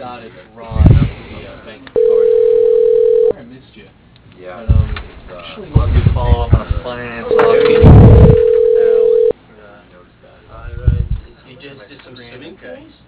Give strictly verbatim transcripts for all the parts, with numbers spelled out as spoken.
Scott, it's Ron. The uh, bank card. Sorry I missed you. Yeah. But, um, It's, uh, actually wanted to follow up on a finance talk. Alright, you just did some swimming pools?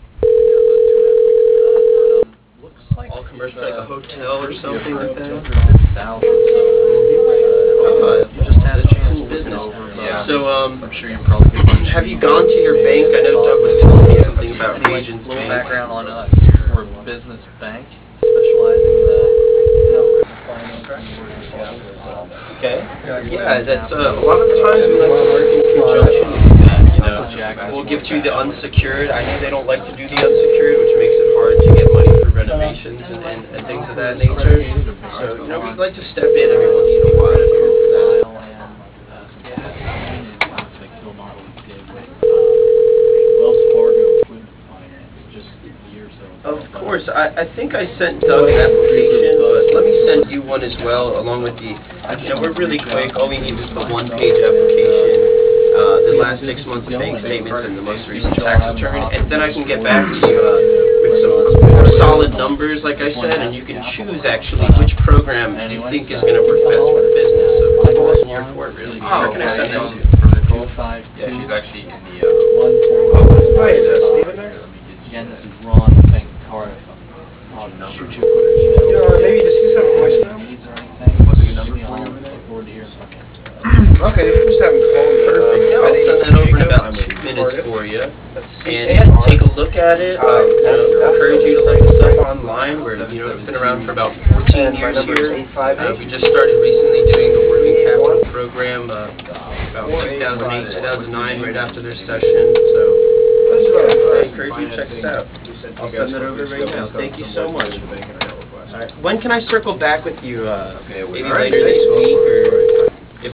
Looks like All commercial, like a hotel or something like that? Thousand, so Uh, you just had a chance cool business. Yeah. So, um, I'm sure you probably get a bunch have of you gone to your bank? I know Doug was telling me something about Anyway, Regions little Bank. background on us. We're a business bank specializing in the, you know, finance. Okay. Yeah, that's uh, a lot of times we like to work in conjunction with that, you know. We'll give to the unsecured. I know they don't like to do the unsecured, which makes it hard to get money for renovations and, and, and things of that nature. So, you know, we'd like to step in every once in a while here for that. Of course, I, I think I sent Doug an application, but let me send you one as well, along with the, you know, we're really quick, all we need is the one-page application, uh, the last six months of bank statements and the most recent tax return, and then I can get back to you uh, with some more solid numbers, like I said, and you can choose actually which program you think is going to work best for the business, so it's all in your court, really. Where can I send that to? Yeah, she's actually in the, uh, Oh, hi, is uh, Steven there? Again, this is Ron, the bank card. I'll shoot you a quick email. You know, maybe just use some voicemail. Needs or anything. What's the number? I'll look forward to hearing from you. Okay, if you just have him call me. Perfect. Yeah, I'll send that over in about two minutes for you. And yeah, take a look at it. Um, you know, encourage you to look us up online. We're, you know, been around for about fourteen years here. Uh, we just started recently doing the working capital program uh, about two thousand eight, two thousand nine, right after their session. So I encourage you to check us out. I'll send that over right now. Thank you so much. All right. When can I circle back with you? Uh, maybe later this week or?